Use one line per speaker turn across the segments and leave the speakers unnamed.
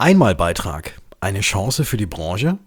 Einmalbeitrag. Eine Chance für die Branche?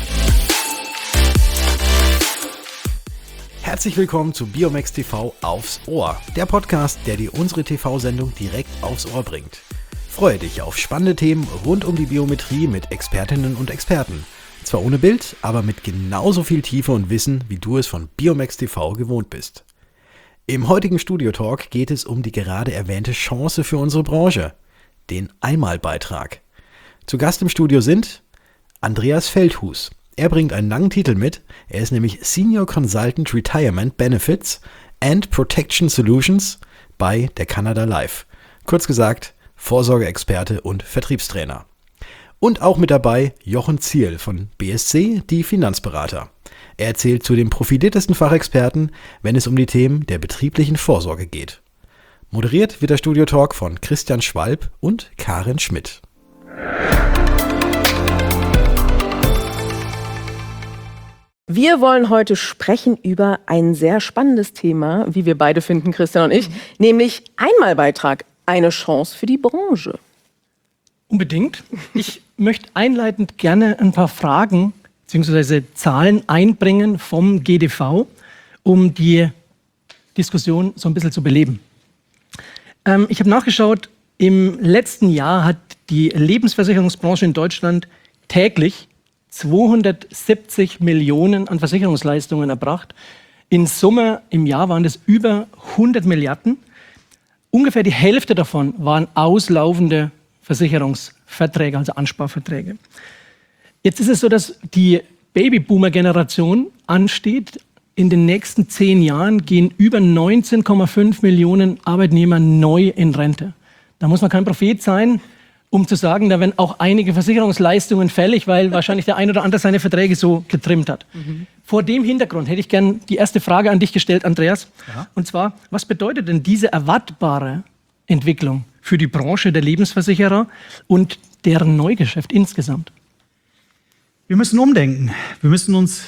Herzlich willkommen zu Biomex TV aufs Ohr. Der Podcast, der dir unsere TV-Sendung direkt aufs Ohr bringt. Freue dich auf spannende Themen rund um die Biometrie mit Expertinnen und Experten. Zwar ohne Bild, aber mit genauso viel Tiefe und Wissen, wie du es von Biomex TV gewohnt bist. Im heutigen Studio-Talk geht es um die gerade erwähnte Chance für unsere Branche, den Einmalbeitrag. Zu Gast im Studio sind Andreas Feldhus. Er bringt einen langen Titel mit. Er ist nämlich Senior Consultant Retirement Benefits and Protection Solutions bei der Canada Life. Kurz gesagt, Vorsorgeexperte und Vertriebstrainer. Und auch mit dabei Jochen Zierl von BSC, die Finanzberater. Er erzählt zu den profiliertesten Fachexperten, wenn es um die Themen der betrieblichen Vorsorge geht. Moderiert wird der Studio-Talk von Christian Schwalb und Karin Schmidt.
Wir wollen heute sprechen über ein sehr spannendes Thema, wie wir beide finden, Christian und ich, nämlich Einmalbeitrag, eine Chance für die Branche.
Unbedingt. Ich möchte einleitend gerne ein paar Fragen bzw. Zahlen einbringen vom GDV, um die Diskussion so ein bisschen zu beleben. Ich habe nachgeschaut, im letzten Jahr hat die Lebensversicherungsbranche in Deutschland täglich 270 Millionen an Versicherungsleistungen erbracht. In Summe im Jahr waren das über 100 Milliarden. Ungefähr die Hälfte davon waren auslaufende Versicherungsverträge, also Ansparverträge. Jetzt ist es so, dass die Babyboomer-Generation ansteht. In den nächsten 10 Jahren gehen über 19,5 Millionen Arbeitnehmer neu in Rente. Da muss man kein Prophet sein, um zu sagen, da werden auch einige Versicherungsleistungen fällig, weil wahrscheinlich der ein oder andere seine Verträge so getrimmt hat. Vor dem Hintergrund hätte ich gern die erste Frage an dich gestellt, Andreas. Ja. Und zwar, was bedeutet denn diese erwartbare Entwicklung für die Branche der Lebensversicherer und deren Neugeschäft insgesamt?
Wir müssen umdenken. Wir müssen uns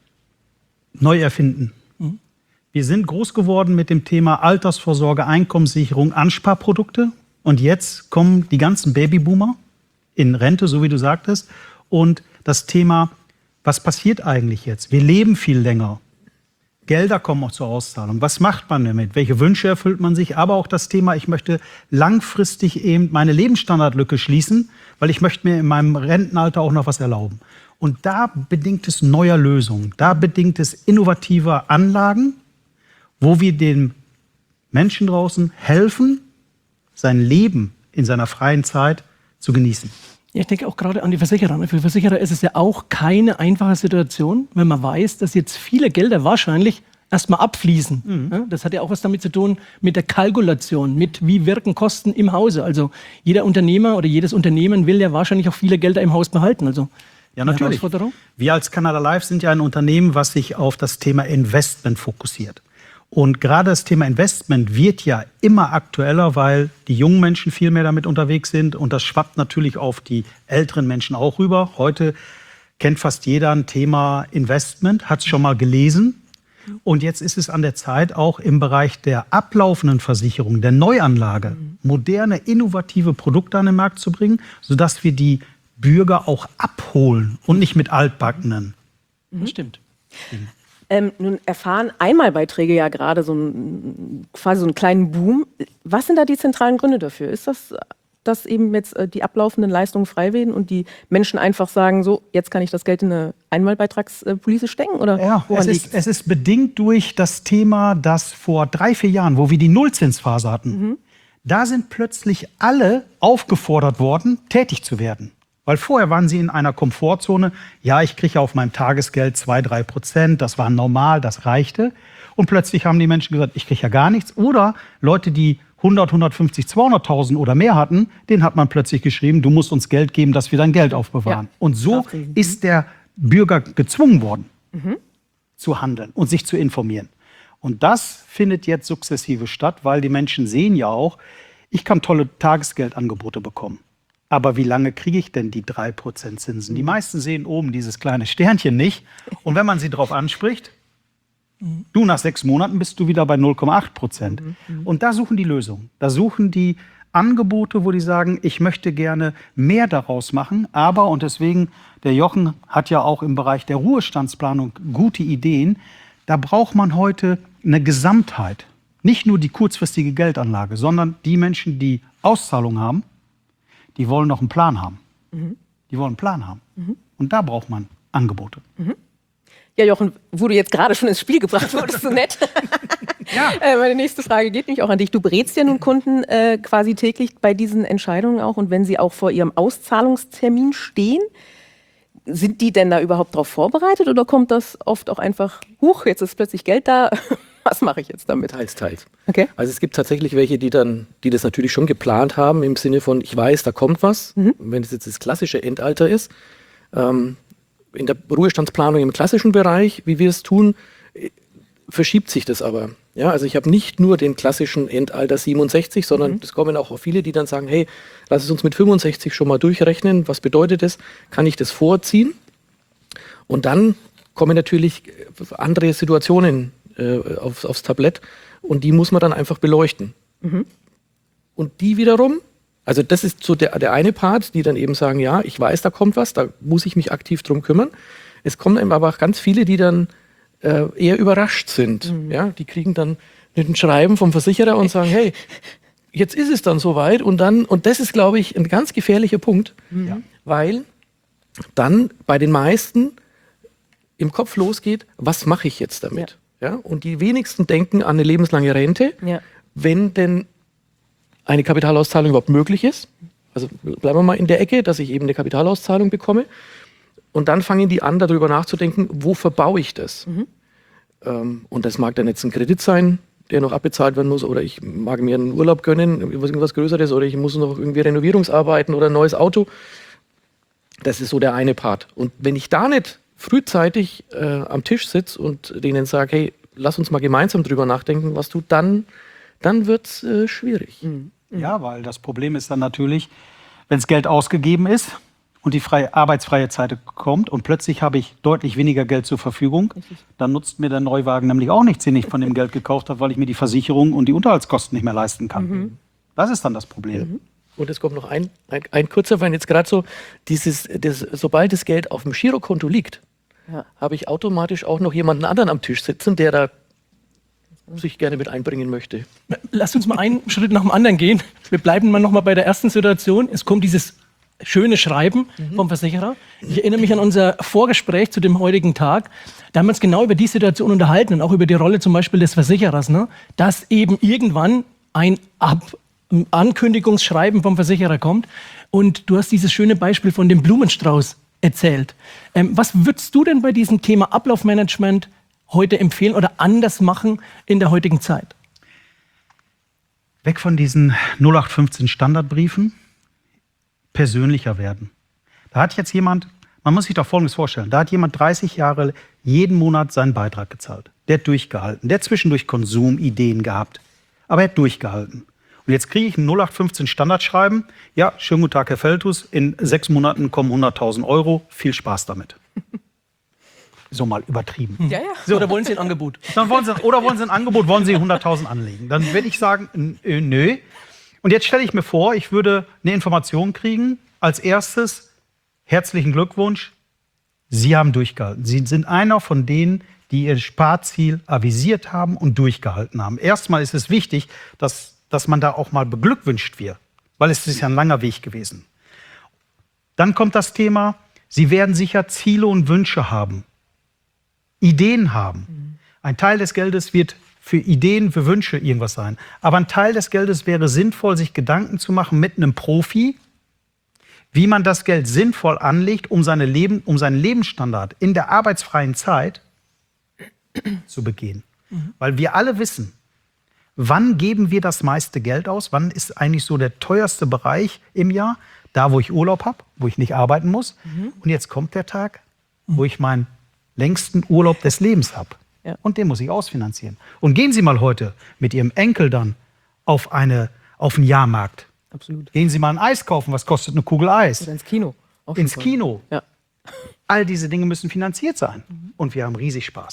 neu erfinden. Wir sind groß geworden mit dem Thema Altersvorsorge, Einkommenssicherung, Ansparprodukte. Und jetzt kommen die ganzen Babyboomer in Rente, so wie du sagtest. Und das Thema, was passiert eigentlich jetzt? Wir leben viel länger. Gelder kommen auch zur Auszahlung. Was macht man damit? Welche Wünsche erfüllt man sich? Aber auch das Thema, ich möchte langfristig eben meine Lebensstandardlücke schließen, weil ich möchte mir in meinem Rentenalter auch noch was erlauben. Und da bedingt es neuer Lösungen. Da bedingt es innovativer Anlagen, wo wir den Menschen draußen helfen, sein Leben in seiner freien Zeit zu genießen.
Ja, ich denke auch gerade an die Versicherer. Für Versicherer ist es ja auch keine einfache Situation, wenn man weiß, dass jetzt viele Gelder wahrscheinlich erstmal abfließen. Ja, das hat ja auch was damit zu tun mit der Kalkulation, mit wie wirken Kosten im Hause. Also jeder Unternehmer oder jedes Unternehmen will ja wahrscheinlich auch viele Gelder im Haus behalten. Also
ja, natürlich. Wir als Canada Life sind ja ein Unternehmen, was sich auf das Thema Investment fokussiert. Und gerade das Thema Investment wird ja immer aktueller, weil die jungen Menschen viel mehr damit unterwegs sind. Und das schwappt natürlich auf die älteren Menschen auch rüber. Heute kennt fast jeder ein Thema Investment, hat es schon mal gelesen. Und jetzt ist es an der Zeit, auch im Bereich der ablaufenden Versicherung, der Neuanlage, moderne, innovative Produkte an den Markt zu bringen, sodass wir die Bürger auch abholen und nicht mit altbackenen.
Das stimmt.
Nun erfahren Einmalbeiträge ja gerade quasi so einen kleinen Boom. Was sind da die zentralen Gründe dafür? Ist das, dass eben jetzt die ablaufenden Leistungen frei werden und die Menschen einfach sagen, so, jetzt kann ich das Geld in eine Einmalbeitragspolice stecken? Oder
ja, es ist bedingt durch das Thema, das vor 3-4 Jahren, wo wir die Nullzinsphase hatten, da sind plötzlich alle aufgefordert worden, tätig zu werden. Weil vorher waren sie in einer Komfortzone, ja, ich kriege auf meinem Tagesgeld 2-3%, das war normal, das reichte. Und plötzlich haben die Menschen gesagt, ich kriege ja gar nichts. Oder Leute, die 100, 150, 200.000 oder mehr hatten, denen hat man plötzlich geschrieben, du musst uns Geld geben, dass wir dein Geld aufbewahren. Ja. Und so ist der Bürger gezwungen worden, zu handeln und sich zu informieren. Und das findet jetzt sukzessive statt, weil die Menschen sehen ja auch, ich kann tolle Tagesgeldangebote bekommen. Aber wie lange kriege ich denn die 3% Zinsen? Die meisten sehen oben dieses kleine Sternchen nicht. Und wenn man sie darauf anspricht, du, nach 6 Monaten bist du wieder bei 0,8%. Und da suchen die Lösungen. Da suchen die Angebote, wo die sagen, ich möchte gerne mehr daraus machen, aber, und deswegen, der Jochen hat ja auch im Bereich der Ruhestandsplanung gute Ideen, da braucht man heute eine Gesamtheit. Nicht nur die kurzfristige Geldanlage, sondern die Menschen, die Auszahlung haben, die wollen noch einen Plan haben. Die wollen einen Plan haben. Und da braucht man Angebote.
Ja, Jochen, wo du jetzt gerade schon ins Spiel gebracht wurdest, so nett.
Ja.
Meine nächste Frage geht nämlich auch an dich. Du berätst ja nun Kunden quasi täglich bei diesen Entscheidungen auch. Und wenn sie auch vor ihrem Auszahlungstermin stehen, sind die denn da überhaupt darauf vorbereitet? Oder kommt das oft auch einfach, huch, jetzt ist plötzlich Geld da, was mache ich jetzt damit?
Teils, teils.
Okay.
Also es gibt tatsächlich welche, die das natürlich schon geplant haben, im Sinne von, ich weiß, da kommt was. Wenn es jetzt das klassische Endalter ist, in der Ruhestandsplanung im klassischen Bereich, wie wir es tun, verschiebt sich das aber. Ja, also ich habe nicht nur den klassischen Endalter 67, sondern es kommen auch viele, die dann sagen, hey, lass es uns mit 65 schon mal durchrechnen. Was bedeutet das? Kann ich das vorziehen? Und dann kommen natürlich andere Situationen aufs Tablett und die muss man dann einfach beleuchten. Und die wiederum, also das ist so der eine Part, die dann eben sagen, ja, ich weiß, da kommt was, da muss ich mich aktiv drum kümmern. Es kommen eben aber auch ganz viele, die dann eher überrascht sind. Ja, die kriegen dann ein Schreiben vom Versicherer und sagen, hey, jetzt ist es dann soweit und das ist, glaube ich, ein ganz gefährlicher Punkt, weil dann bei den meisten im Kopf losgeht, was mache ich jetzt damit? Ja, und die wenigsten denken an eine lebenslange Rente, wenn denn eine Kapitalauszahlung überhaupt möglich ist. Also bleiben wir mal in der Ecke, dass ich eben eine Kapitalauszahlung bekomme. Und dann fangen die an, darüber nachzudenken, wo verbaue ich das? Und das mag dann jetzt ein Kredit sein, der noch abbezahlt werden muss, oder ich mag mir einen Urlaub gönnen, irgendwas Größeres, oder ich muss noch irgendwie Renovierungsarbeiten oder ein neues Auto. Das ist so der eine Part. Und wenn ich da nicht frühzeitig am Tisch sitze und denen sage, hey, lass uns mal gemeinsam drüber nachdenken, was tut, dann wird es schwierig.
Ja, weil das Problem ist dann natürlich, wenn das Geld ausgegeben ist und die arbeitsfreie Zeit kommt und plötzlich habe ich deutlich weniger Geld zur Verfügung, dann nutzt mir der Neuwagen nämlich auch nichts, den ich von dem Geld gekauft habe, weil ich mir die Versicherung und die Unterhaltskosten nicht mehr leisten kann. Das ist dann das Problem.
Und es kommt noch ein kurzer, weil jetzt gerade so, sobald das Geld auf dem Girokonto liegt, habe ich automatisch auch noch jemanden anderen am Tisch sitzen, der da sich gerne mit einbringen möchte.
Lasst uns mal einen Schritt nach dem anderen gehen. Wir bleiben mal noch mal bei der ersten Situation. Es kommt dieses schöne Schreiben vom Versicherer. Ich erinnere mich an unser Vorgespräch zu dem heutigen Tag. Da haben wir uns genau über die Situation unterhalten und auch über die Rolle zum Beispiel des Versicherers, ne? Dass eben irgendwann ein Ankündigungsschreiben vom Versicherer kommt. Und du hast dieses schöne Beispiel von dem Blumenstrauß erzählt. Was würdest du denn bei diesem Thema Ablaufmanagement heute empfehlen oder anders machen in der heutigen Zeit?
Weg von diesen 0815 Standardbriefen, persönlicher werden. Da hat jetzt jemand, man muss sich doch Folgendes vorstellen, da hat jemand 30 Jahre jeden Monat seinen Beitrag gezahlt. Der hat durchgehalten, der hat zwischendurch Konsumideen gehabt, aber er hat durchgehalten. Und jetzt kriege ich ein 0815 Standardschreiben, ja, schönen guten Tag, Herr Feltus, in 6 Monaten kommen 100.000 €, viel Spaß damit. So mal übertrieben.
Ja, ja.
So, oder wollen Sie ein Angebot?
Dann wollen Sie ein Angebot, wollen Sie 100.000 anlegen. Dann würde ich sagen, nö. Und jetzt stelle ich mir vor, ich würde eine Information kriegen. Als erstes, herzlichen Glückwunsch, Sie haben durchgehalten. Sie sind einer von denen, die ihr Sparziel avisiert haben und durchgehalten haben. Erstmal ist es wichtig, dass man da auch mal beglückwünscht wird, weil es ist ja ein langer Weg gewesen. Dann kommt das Thema, Sie werden sicher Ziele und Wünsche haben. Ideen haben. Ein Teil des Geldes wird für Ideen, für Wünsche irgendwas sein. Aber ein Teil des Geldes wäre sinnvoll, sich Gedanken zu machen mit einem Profi, wie man das Geld sinnvoll anlegt, um seinen Lebensstandard in der arbeitsfreien Zeit zu begehen. Weil wir alle wissen, wann geben wir das meiste Geld aus? Wann ist eigentlich so der teuerste Bereich im Jahr? Da, wo ich Urlaub habe, wo ich nicht arbeiten muss. Und jetzt kommt der Tag, wo ich meinen längsten Urlaub des Lebens habe.
Ja.
Und den muss ich ausfinanzieren. Und gehen Sie mal heute mit Ihrem Enkel dann auf einen Jahrmarkt.
Absolut.
Gehen Sie mal ein Eis kaufen. Was kostet eine Kugel Eis?
Oder ins Kino. Auch
Ins
schon.
Kino.
Ja.
All diese Dinge müssen finanziert sein. Und wir haben riesig Spaß.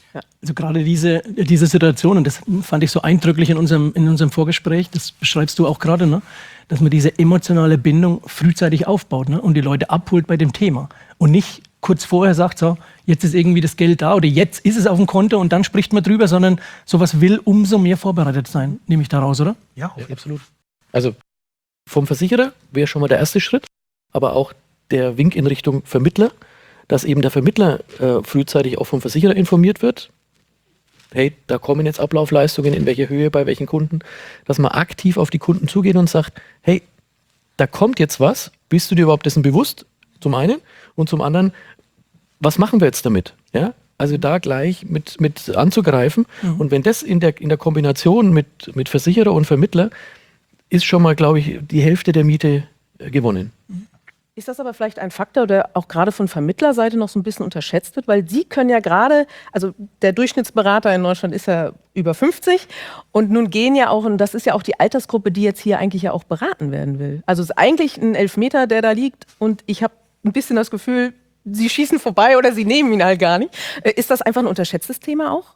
Also gerade diese Situation, und das fand ich so eindrücklich in unserem Vorgespräch, das beschreibst du auch gerade, ne? Dass man diese emotionale Bindung frühzeitig aufbaut, ne? Und die Leute abholt bei dem Thema. Und nicht kurz vorher sagt, so, jetzt ist irgendwie das Geld da oder jetzt ist es auf dem Konto und dann spricht man drüber, sondern sowas will umso mehr vorbereitet sein, nehme ich daraus, oder?
Ja,
Absolut. Also vom Versicherer wäre schon mal der erste Schritt, aber auch der Wink in Richtung Vermittler, dass eben der Vermittler frühzeitig auch vom Versicherer informiert wird. Hey, da kommen jetzt Ablaufleistungen, in welcher Höhe, bei welchen Kunden, dass man aktiv auf die Kunden zugeht und sagt, hey, da kommt jetzt was, bist du dir überhaupt dessen bewusst, zum einen, und zum anderen, was machen wir jetzt damit? Ja? Also da gleich mit anzugreifen. Und wenn das in der Kombination mit Versicherer und Vermittler ist schon mal, glaube ich, die Hälfte der Miete gewonnen.
Ist das aber vielleicht ein Faktor, der auch gerade von Vermittlerseite noch so ein bisschen unterschätzt wird? Weil Sie können ja gerade, also der Durchschnittsberater in Deutschland ist ja über 50 und nun gehen ja auch, und das ist ja auch die Altersgruppe, die jetzt hier eigentlich ja auch beraten werden will. Also es ist eigentlich ein Elfmeter, der da liegt und ich habe ein bisschen das Gefühl, Sie schießen vorbei oder Sie nehmen ihn halt gar nicht. Ist das einfach ein unterschätztes Thema auch?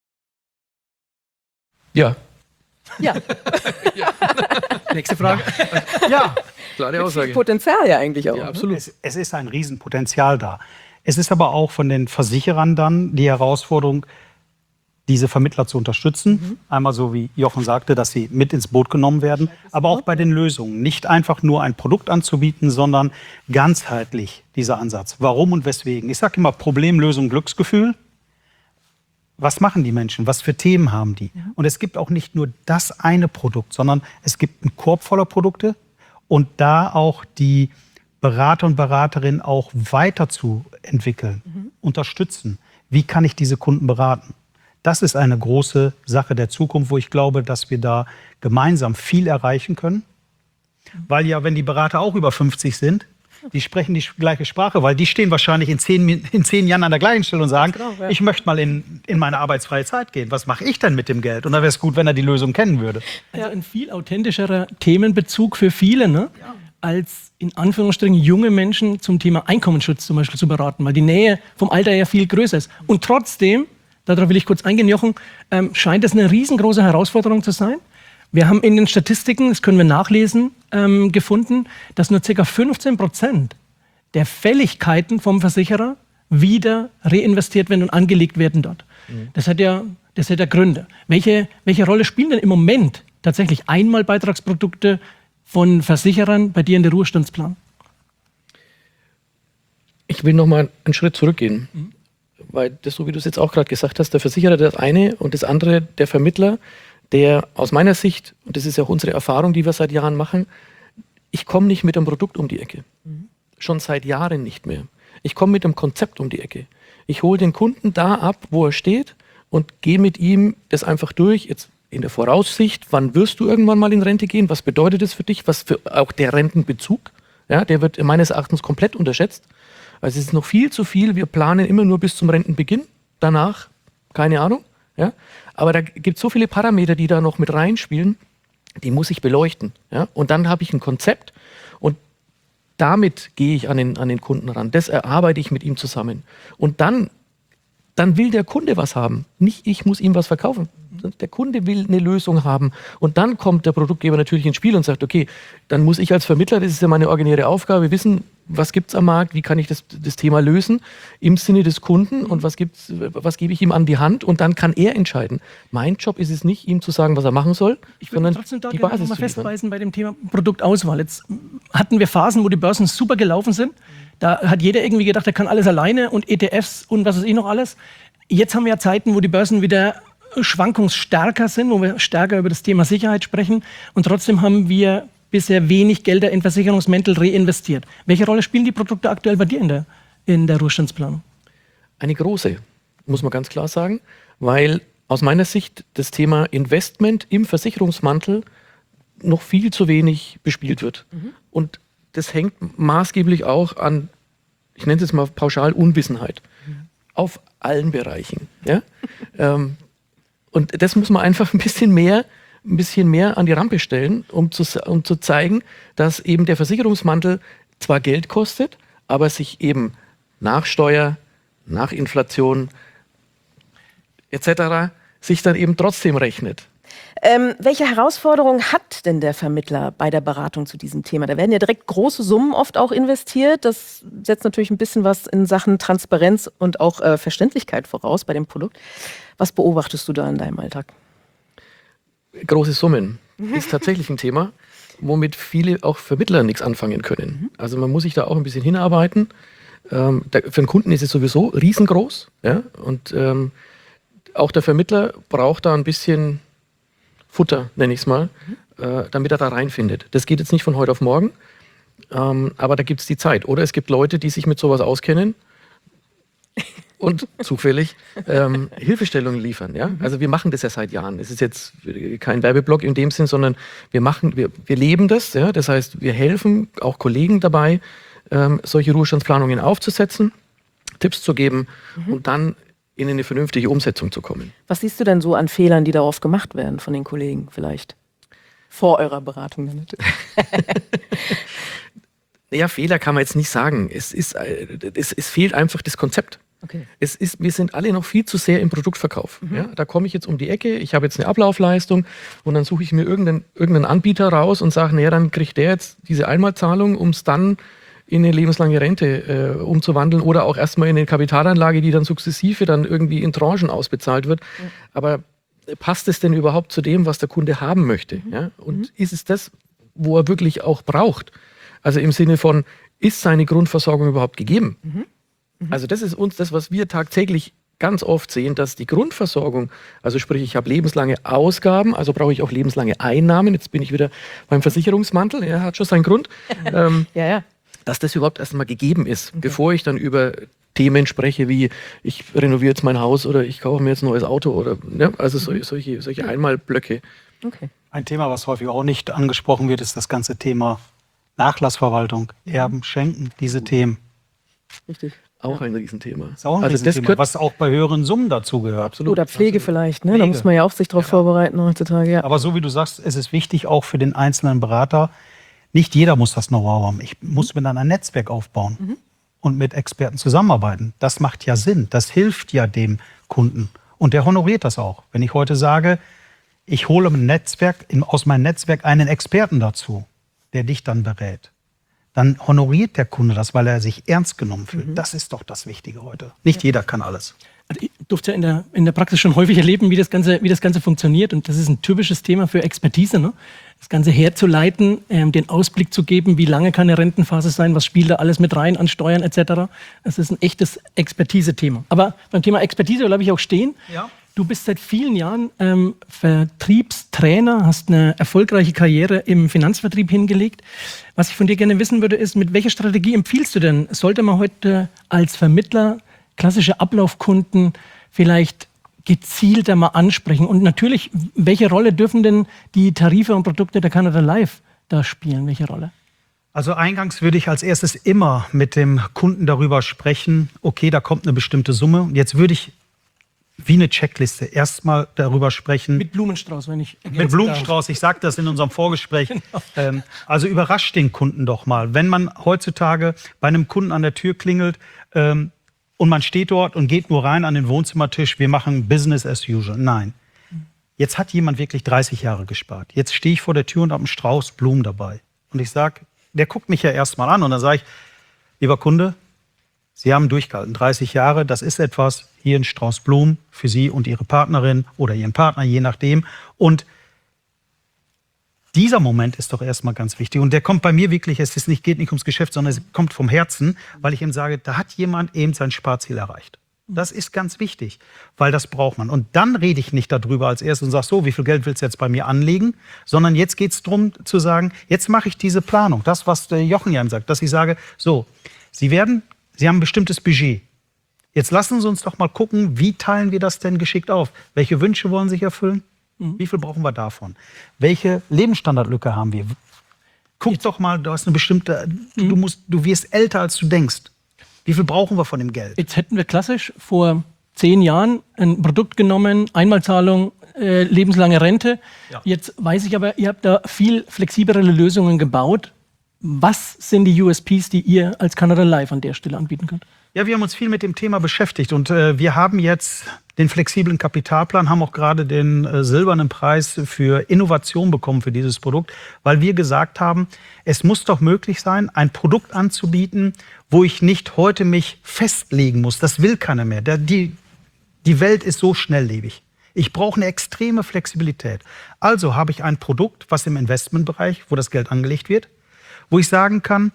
Ja.
Ja.
Nächste Frage.
ja.
Klare Aussage.
Potenzial ja eigentlich auch.
Ja, absolut.
Es ist ein Riesenpotenzial da. Es ist aber auch von den Versicherern dann die Herausforderung, diese Vermittler zu unterstützen. Einmal so wie Jochen sagte, dass sie mit ins Boot genommen werden, aber auch bei den Lösungen. Nicht einfach nur ein Produkt anzubieten, sondern ganzheitlich dieser Ansatz. Warum und weswegen? Ich sage immer Problem, Lösung, Glücksgefühl. Was machen die Menschen? Was für Themen haben die? Und es gibt auch nicht nur das eine Produkt, sondern es gibt einen Korb voller Produkte und da auch die Berater und Beraterinnen auch weiterzuentwickeln, unterstützen. Wie kann ich diese Kunden beraten? Das ist eine große Sache der Zukunft, wo ich glaube, dass wir da gemeinsam viel erreichen können. Weil ja, wenn die Berater auch über 50 sind, die sprechen die gleiche Sprache, weil die stehen wahrscheinlich in 10 Jahren an der gleichen Stelle und sagen, ich möchte mal in meine arbeitsfreie Zeit gehen. Was mache ich denn mit dem Geld? Und da wäre es gut, wenn er die Lösung kennen würde.
Also ein viel authentischerer Themenbezug für viele, ne? Als in Anführungsstrichen junge Menschen zum Thema Einkommensschutz zum Beispiel zu beraten, weil die Nähe vom Alter ja viel größer ist. Und trotzdem, darauf will ich kurz eingehen, Jochen, scheint es eine riesengroße Herausforderung zu sein. Wir haben in den Statistiken, das können wir nachlesen, gefunden, dass nur ca. 15% der Fälligkeiten vom Versicherer wieder reinvestiert werden und angelegt werden dort. Das hat ja Gründe. Welche Rolle spielen denn im Moment tatsächlich Einmalbeitragsprodukte von Versicherern bei dir in der Ruhestandsplanung?
Ich will noch mal einen Schritt zurückgehen. Weil das, so wie du es jetzt auch gerade gesagt hast, der Versicherer das eine und das andere der Vermittler, der aus meiner Sicht, und das ist ja auch unsere Erfahrung, die wir seit Jahren machen, ich komme nicht mit einem Produkt um die Ecke. Schon seit Jahren nicht mehr. Ich komme mit einem Konzept um die Ecke. Ich hole den Kunden da ab, wo er steht und gehe mit ihm das einfach durch. Jetzt in der Voraussicht, wann wirst du irgendwann mal in Rente gehen? Was bedeutet das für dich? Was für auch der Rentenbezug? Ja, der wird meines Erachtens komplett unterschätzt. Also es ist noch viel zu viel. Wir planen immer nur bis zum Rentenbeginn. Danach, keine Ahnung. Ja? Aber da gibt es so viele Parameter, die da noch mit reinspielen, die muss ich beleuchten. Ja? Und dann habe ich ein Konzept und damit gehe ich an den Kunden ran. Das erarbeite ich mit ihm zusammen. Und dann will der Kunde was haben. Nicht ich muss ihm was verkaufen. Der Kunde will eine Lösung haben. Und dann kommt der Produktgeber natürlich ins Spiel und sagt, okay, dann muss ich als Vermittler, das ist ja meine originäre Aufgabe, wissen, was gibt es am Markt, wie kann ich das Thema lösen im Sinne des Kunden und was gebe ich ihm an die Hand und dann kann er entscheiden. Mein Job ist es nicht, ihm zu sagen, was er machen soll, sondern
trotzdem da
die
gerne
Basis
mal
zu liefern.
festweisen bei dem Thema Produktauswahl. Jetzt hatten wir Phasen, wo die Börsen super gelaufen sind. Da hat jeder irgendwie gedacht, er kann alles alleine und ETFs und was weiß ich noch alles. Jetzt haben wir ja Zeiten, wo die Börsen wieder schwankungsstärker sind, wo wir stärker über das Thema Sicherheit sprechen und trotzdem haben wir bisher wenig Gelder in Versicherungsmäntel reinvestiert. Welche Rolle spielen die Produkte aktuell bei dir in der Ruhestandsplanung?
Eine große, muss man ganz klar sagen, weil aus meiner Sicht das Thema Investment im Versicherungsmantel noch viel zu wenig bespielt wird. Und das hängt maßgeblich auch an, ich nenne es jetzt mal pauschal, Unwissenheit. Auf allen Bereichen. Ja? Und das muss man einfach ein bisschen mehr an die Rampe stellen, um zu zeigen, dass eben der Versicherungsmantel zwar Geld kostet, aber sich eben nach Steuer, nach Inflation etc. sich dann eben trotzdem rechnet.
Welche Herausforderungen hat denn der Vermittler bei der Beratung zu diesem Thema? Da werden ja direkt große Summen oft auch investiert. Das setzt natürlich ein bisschen was in Sachen Transparenz und auch Verständlichkeit voraus bei dem Produkt. Was beobachtest du da in deinem Alltag?
Große Summen ist tatsächlich ein Thema, womit viele auch Vermittler nichts anfangen können. Also man muss sich da auch ein bisschen hinarbeiten. Für den Kunden ist es sowieso riesengroß. Ja? Und auch der Vermittler braucht da ein bisschen Futter, nenne ich es mal, damit er da reinfindet. Das geht jetzt nicht von heute auf morgen, aber da gibt es die Zeit. Oder es gibt Leute, die sich mit sowas auskennen und zufällig Hilfestellungen liefern. Ja? Also wir machen das ja seit Jahren. Es ist jetzt kein Werbeblock in dem Sinn, sondern wir leben das. Ja? Das heißt, wir helfen auch Kollegen dabei, solche Ruhestandsplanungen aufzusetzen, Tipps zu geben und dann in eine vernünftige Umsetzung zu kommen.
Was siehst du denn so an Fehlern, die darauf gemacht werden von den Kollegen vielleicht? Vor eurer Beratung dann natürlich.
Ja, Fehler kann man jetzt nicht sagen. Es fehlt einfach das Konzept.
Okay.
Wir sind alle noch viel zu sehr im Produktverkauf. Ja, da komme ich jetzt um die Ecke, ich habe jetzt eine Ablaufleistung und dann suche ich mir irgendeinen Anbieter raus und sage, naja, dann kriegt der jetzt diese Einmalzahlung, um es dann in eine lebenslange Rente umzuwandeln oder auch erstmal in eine Kapitalanlage, die dann sukzessive dann irgendwie in Tranchen ausbezahlt wird. Ja. Aber passt es denn überhaupt zu dem, was der Kunde haben möchte? Ja? Und ist es das, wo er wirklich auch braucht? Also im Sinne von, ist seine Grundversorgung überhaupt gegeben? Also das ist uns das, was wir tagtäglich ganz oft sehen, dass die Grundversorgung, also sprich, ich habe lebenslange Ausgaben, also brauche ich auch lebenslange Einnahmen. Jetzt bin ich wieder beim Versicherungsmantel, er hat schon seinen Grund.
Ja.
Dass das überhaupt erstmal gegeben ist, bevor ich dann über Themen spreche, wie ich renoviere jetzt mein Haus oder ich kaufe mir jetzt ein neues Auto oder also solche Einmalblöcke.
Okay.
Ein Thema, was häufig auch nicht angesprochen wird, ist das ganze Thema Nachlassverwaltung, Erben, Schenken, diese Themen.
Richtig.
Auch ein Riesenthema.
Ist auch ein Riesenthema, was auch bei höheren Summen dazu gehört.
Absolut.
Oder Pflege vielleicht, ne?
Pflege.
Da muss man ja auch sich darauf vorbereiten heutzutage. Ja.
Aber so wie du sagst, es ist wichtig auch für den einzelnen Berater, nicht jeder muss das Know-how haben. Ich muss mir dann ein Netzwerk aufbauen und mit Experten zusammenarbeiten. Das macht ja Sinn. Das hilft ja dem Kunden. Und der honoriert das auch. Wenn ich heute sage, ich hole aus meinem Netzwerk einen Experten dazu, der dich dann berät, dann honoriert der Kunde das, weil er sich ernst genommen fühlt. Das ist doch das Wichtige heute. Nicht jeder kann alles.
Also ich durfte ja in der Praxis schon häufig erleben, wie das Ganze funktioniert. Und das ist ein typisches Thema für Expertise, ne? Das Ganze herzuleiten, den Ausblick zu geben, wie lange kann eine Rentenphase sein, was spielt da alles mit rein an Steuern etc. Das ist ein echtes Expertise-Thema. Aber beim Thema Expertise bleibe ich auch stehen.
Ja.
Du bist seit vielen Jahren Vertriebstrainer, hast eine erfolgreiche Karriere im Finanzvertrieb hingelegt. Was ich von dir gerne wissen würde, ist, mit welcher Strategie empfiehlst du denn? Sollte man heute als Vermittler klassische Ablaufkunden vielleicht gezielter mal ansprechen? Und natürlich, welche Rolle dürfen denn die Tarife und Produkte der Canada Life da spielen? Welche Rolle?
Also eingangs würde ich als erstes immer mit dem Kunden darüber sprechen, okay, da kommt eine bestimmte Summe. Und jetzt würde ich wie eine Checkliste erstmal darüber sprechen.
Mit Blumenstrauß, wenn ich
Mit Blumenstrauß, ich sagte das in unserem Vorgespräch. Genau. Also überrascht den Kunden doch mal. Wenn man heutzutage bei einem Kunden an der Tür klingelt und man steht dort und geht nur rein an den Wohnzimmertisch, wir machen Business as usual. Nein. Jetzt hat jemand wirklich 30 Jahre gespart. Jetzt stehe ich vor der Tür und habe einen Strauß Blumen dabei. Und ich sage, der guckt mich ja erstmal an und dann sage ich, lieber Kunde, Sie haben durchgehalten, 30 Jahre, das ist etwas, hier ein Strauß Blumen für Sie und Ihre Partnerin oder Ihren Partner, je nachdem. Und dieser Moment ist doch erstmal ganz wichtig. Und der kommt bei mir wirklich, geht nicht ums Geschäft, sondern es kommt vom Herzen, weil ich ihm sage, da hat jemand eben sein Sparziel erreicht. Das ist ganz wichtig, weil das braucht man. Und dann rede ich nicht darüber als erstes und sage, so, wie viel Geld willst du jetzt bei mir anlegen? Sondern jetzt geht es darum zu sagen, jetzt mache ich diese Planung. Das, was der Jochen ja sagt, dass ich sage, so, Sie haben ein bestimmtes Budget. Jetzt lassen Sie uns doch mal gucken, wie teilen wir das denn geschickt auf? Welche Wünsche wollen sich erfüllen? Wie viel brauchen wir davon? Welche Lebensstandardlücke haben wir? Guck doch mal, du hast eine bestimmte, du wirst älter, als du denkst. Wie viel brauchen wir von dem Geld?
Jetzt hätten wir klassisch vor 10 Jahren ein Produkt genommen, Einmalzahlung, lebenslange Rente. Ja. Jetzt weiß ich aber, ihr habt da viel flexiblere Lösungen gebaut. Was sind die USPs, die ihr als Canada Life an der Stelle anbieten könnt?
Ja, wir haben uns viel mit dem Thema beschäftigt und wir haben jetzt den flexiblen Kapitalplan, haben auch gerade den silbernen Preis für Innovation bekommen für dieses Produkt, weil wir gesagt haben, es muss doch möglich sein, ein Produkt anzubieten, wo ich nicht heute mich festlegen muss. Das will keiner mehr. Die Welt ist so schnelllebig. Ich brauche eine extreme Flexibilität. Also habe ich ein Produkt, was im Investmentbereich, wo das Geld angelegt wird, wo ich sagen kann,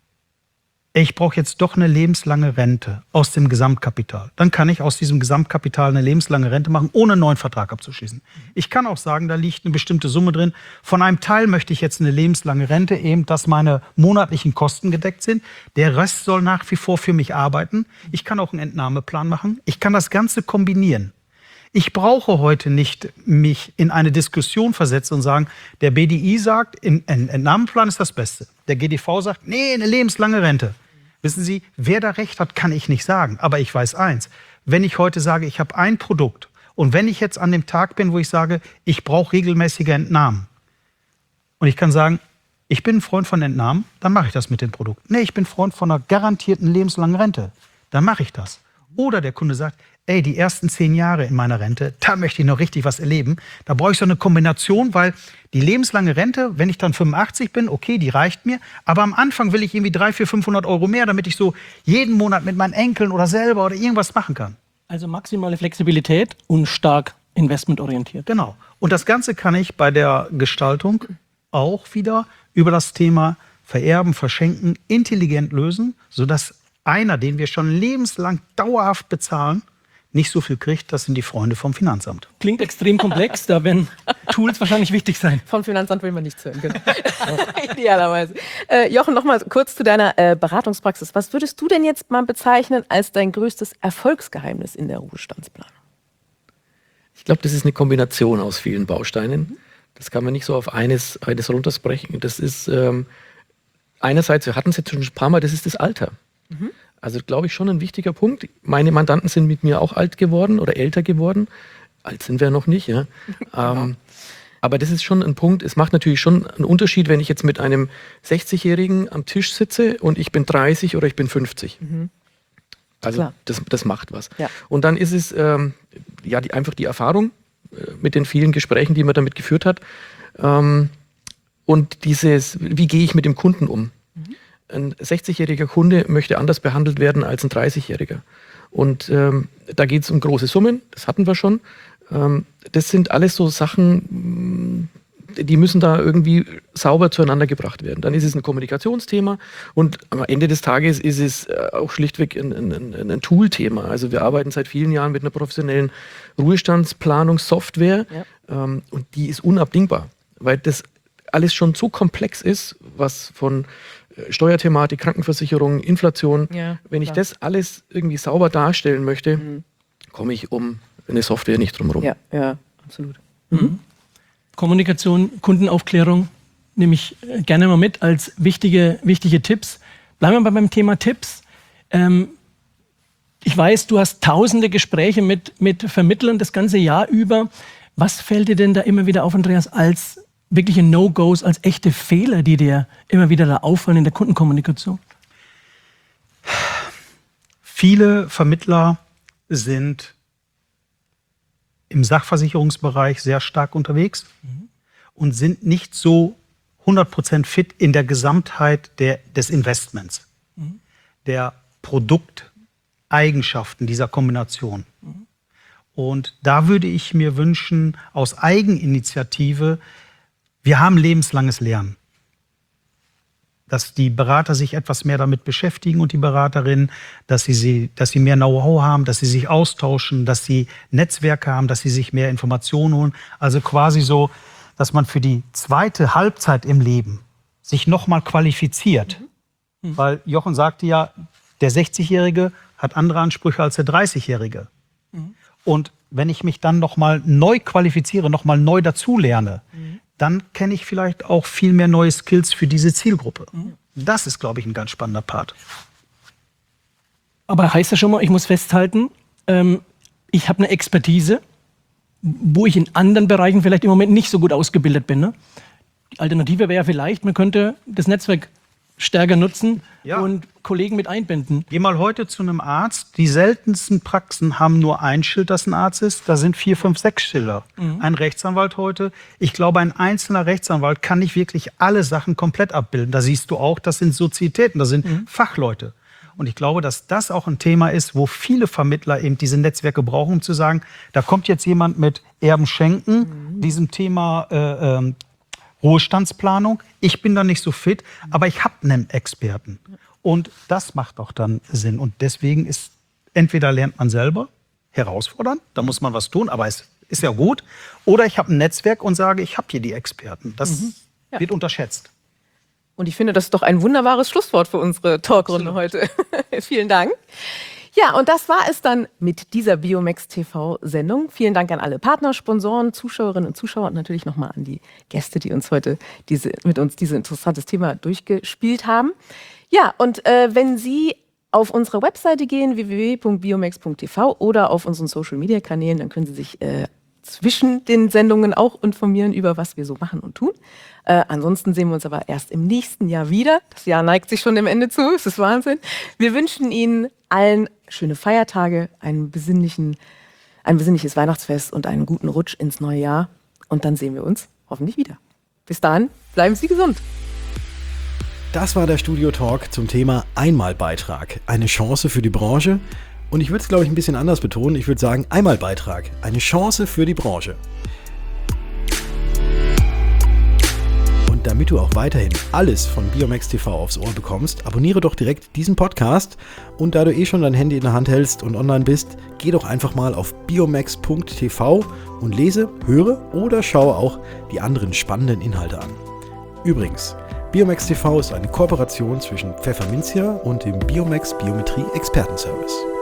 ich brauche jetzt doch eine lebenslange Rente aus dem Gesamtkapital. Dann kann ich aus diesem Gesamtkapital eine lebenslange Rente machen, ohne einen neuen Vertrag abzuschließen. Ich kann auch sagen, da liegt eine bestimmte Summe drin. Von einem Teil möchte ich jetzt eine lebenslange Rente, eben, dass meine monatlichen Kosten gedeckt sind. Der Rest soll nach wie vor für mich arbeiten. Ich kann auch einen Entnahmeplan machen. Ich kann das Ganze kombinieren. Ich brauche heute nicht mich in eine Diskussion versetzen und sagen, der BDI sagt, ein Entnahmeplan ist das Beste. Der GDV sagt, nee, eine lebenslange Rente. Wissen Sie, wer da recht hat, kann ich nicht sagen. Aber ich weiß eins, wenn ich heute sage, ich habe ein Produkt und wenn ich jetzt an dem Tag bin, wo ich sage, ich brauche regelmäßige Entnahmen und ich kann sagen, ich bin ein Freund von Entnahmen, dann mache ich das mit dem Produkt. Nee, ich bin Freund von einer garantierten lebenslangen Rente, dann mache ich das. Oder der Kunde sagt, ey, die ersten 10 Jahre in meiner Rente, da möchte ich noch richtig was erleben. Da brauche ich so eine Kombination, weil die lebenslange Rente, wenn ich dann 85 bin, okay, die reicht mir. Aber am Anfang will ich irgendwie 300, 400, 500 Euro mehr, damit ich so jeden Monat mit meinen Enkeln oder selber oder irgendwas machen kann.
Also maximale Flexibilität und stark investmentorientiert.
Genau. Und das Ganze kann ich bei der Gestaltung auch wieder über das Thema Vererben, Verschenken intelligent lösen, sodass einer, den wir schon lebenslang dauerhaft bezahlen, nicht so viel kriegt, das sind die Freunde vom Finanzamt.
Klingt extrem komplex, da werden Tools wahrscheinlich wichtig sein.
Vom Finanzamt will man nichts hören. Genau. Idealerweise. Jochen, noch mal kurz zu deiner Beratungspraxis. Was würdest du denn jetzt mal bezeichnen als dein größtes Erfolgsgeheimnis in der Ruhestandsplanung?
Ich glaube, das ist eine Kombination aus vielen Bausteinen. Das kann man nicht so auf eines runtersprechen. Das ist einerseits, wir hatten es jetzt schon ein paar Mal, das ist das Alter. Also glaube ich schon ein wichtiger Punkt. Meine Mandanten sind mit mir auch alt geworden oder älter geworden. Alt sind wir noch nicht, ja. Aber das ist schon ein Punkt. Es macht natürlich schon einen Unterschied, wenn ich jetzt mit einem 60-Jährigen am Tisch sitze und ich bin 30 oder ich bin 50. Also das macht was. Ja. Und dann ist es einfach die Erfahrung mit den vielen Gesprächen, die man damit geführt hat. Und wie gehe ich mit dem Kunden um? Ein 60-jähriger Kunde möchte anders behandelt werden als ein 30-jähriger. Und da geht es um große Summen, das hatten wir schon. Das sind alles so Sachen, die müssen da irgendwie sauber zueinander gebracht werden. Dann ist es ein Kommunikationsthema und am Ende des Tages ist es auch schlichtweg ein Tool-Thema. Also wir arbeiten seit vielen Jahren mit einer professionellen Ruhestandsplanungssoftware und die ist unabdingbar, weil das alles schon so komplex ist, was von Steuerthematik, Krankenversicherung, Inflation. Ja, wenn ich das alles irgendwie sauber darstellen möchte, komme ich um eine Software nicht drum herum.
Ja, absolut.
Kommunikation, Kundenaufklärung nehme ich gerne mal mit als wichtige Tipps. Bleiben wir beim Thema Tipps. Ich weiß, du hast tausende Gespräche mit Vermittlern das ganze Jahr über. Was fällt dir denn da immer wieder auf, Andreas, als wirkliche No-Gos, als echte Fehler, die dir immer wieder da auffallen in der Kundenkommunikation?
Viele Vermittler sind im Sachversicherungsbereich sehr stark unterwegs und sind nicht so 100% fit in der Gesamtheit des Investments, der Produkteigenschaften dieser Kombination. Und da würde ich mir wünschen, aus Eigeninitiative, wir haben lebenslanges Lernen, dass die Berater sich etwas mehr damit beschäftigen und die Beraterinnen, dass sie mehr Know-how haben, dass sie sich austauschen, dass sie Netzwerke haben, dass sie sich mehr Informationen holen. Also quasi so, dass man für die zweite Halbzeit im Leben sich nochmal qualifiziert. Weil Jochen sagte ja, der 60-Jährige hat andere Ansprüche als der 30-Jährige. Und wenn ich mich dann nochmal neu qualifiziere, nochmal neu dazulerne, dann kenne ich vielleicht auch viel mehr neue Skills für diese Zielgruppe. Das ist, glaube ich, ein ganz spannender Part.
Aber heißt das schon mal, ich muss festhalten, ich habe eine Expertise, wo ich in anderen Bereichen vielleicht im Moment nicht so gut ausgebildet bin. Ne? Die Alternative wäre ja vielleicht, man könnte das Netzwerk stärker nutzen
Ja.
und Kollegen mit einbinden.
Geh mal heute zu einem Arzt. Die seltensten Praxen haben nur ein Schild, das ein Arzt ist. Da sind 4, 5, 6 Schilder. Ein Rechtsanwalt heute. Ich glaube, ein einzelner Rechtsanwalt kann nicht wirklich alle Sachen komplett abbilden. Da siehst du auch, das sind Sozietäten, das sind Fachleute. Und ich glaube, dass das auch ein Thema ist, wo viele Vermittler eben diese Netzwerke brauchen, um zu sagen, da kommt jetzt jemand mit Erben schenken, diesem Thema Ruhestandsplanung. Ich bin da nicht so fit, aber ich habe einen Experten. Und das macht auch dann Sinn. Und deswegen ist, entweder lernt man selber, herausfordernd, da muss man was tun, aber es ist ja gut. Oder ich habe ein Netzwerk und sage, ich habe hier die Experten. Das wird unterschätzt.
Und ich finde, das ist doch ein wunderbares Schlusswort für unsere Talkrunde heute. Vielen Dank. Ja, und das war es dann mit dieser Biomex TV-Sendung. Vielen Dank an alle Partner, Sponsoren, Zuschauerinnen und Zuschauer und natürlich nochmal an die Gäste, die uns heute mit uns dieses interessantes Thema durchgespielt haben. Ja, und wenn Sie auf unsere Webseite gehen, www.biomex.tv oder auf unseren Social-Media-Kanälen, dann können Sie sich zwischen den Sendungen auch informieren über was wir so machen und tun. Ansonsten sehen wir uns aber erst im nächsten Jahr wieder. Das Jahr neigt sich schon dem Ende zu. Es ist Wahnsinn. Wir wünschen Ihnen allen schöne Feiertage, ein besinnliches Weihnachtsfest und einen guten Rutsch ins neue Jahr. Und dann sehen wir uns hoffentlich wieder. Bis dahin, bleiben Sie gesund.
Das war der Studio-Talk zum Thema Einmalbeitrag. Eine Chance für die Branche. Und ich würde es, glaube ich, ein bisschen anders betonen. Ich würde sagen, Einmalbeitrag. Eine Chance für die Branche. Und damit du auch weiterhin alles von Biomex TV aufs Ohr bekommst, abonniere doch direkt diesen Podcast. Und da du schon dein Handy in der Hand hältst und online bist, geh doch einfach mal auf biomex.tv und lese, höre oder schaue auch die anderen spannenden Inhalte an. Übrigens, Biomex TV ist eine Kooperation zwischen Pfefferminzia und dem Biomex Biometrie Expertenservice.